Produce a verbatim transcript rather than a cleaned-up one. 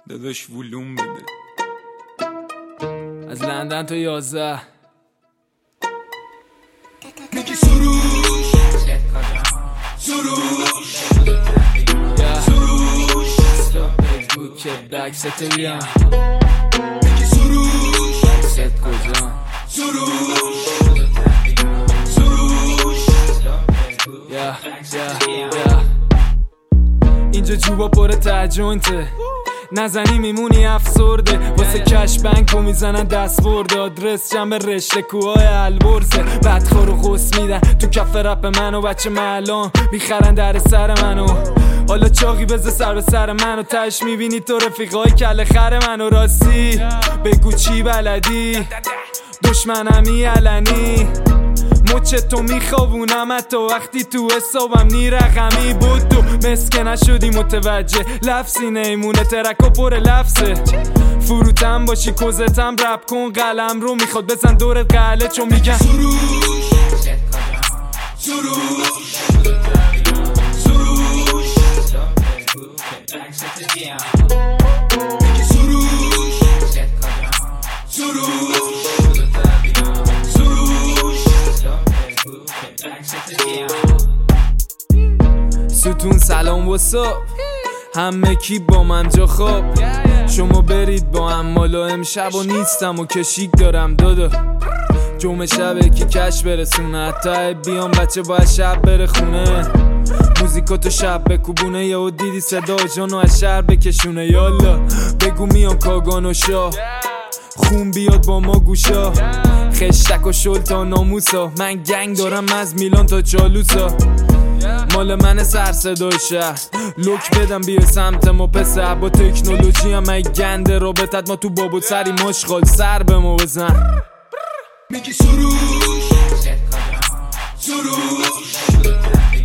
داداش ولوم بده. از لندن تا یازده میگی سروش سروش سروش فیسبوک بک ست بیان میگی سروش ست کجا سروش سروش یا یا یا اینجا جوبا پر ترجونته نزنی میمونی افسرده واسه کش بنکو میزنن دست برده آدرس جنب رشته کوهای البرزه بدخور و غص میدن تو کف رپ منو بچه ملان بیخرن در سر منو حالا چاقی بزه سر به سر منو تش میبینی تو رفیقای کل خر منو راستی بگو چی بلدی دشمنمی علنی مچه تو میخوابونم حتی وقتی تو حسابم نی رقمی بود تو مسکه نشدی متوجه لفظی نیمونه ترک و پر لفظه فروتم باشی کوزتم رپ کن قلم رو میخواد بزن دورت قله چون میگن سروش سروش سروش میگی سروش سروش ستون سلام و صبح همه کی با من جا خواب شما برید با هم مالا امشب و نیستم و کشیک دارم دادا جمعه شبه که کش برسونه حتی بیام بچه باید شب بره خونه موزیکاتو شب بکوبونه یا دیدی صدا جانو از شهر بکشونه یالا بگو میام کاگان و شاه خون بیاد با ما گوشا خشتک و شل تا ناموسا من گنگ دارم از میلان تا چالوسا مال من سر صدای شهر لوک بدم بیا سمت ما پسر با تکنولوژی هم ای گنده رابطت ما تو بابو سری مشغال سر به ما بزن میگی سروش سروش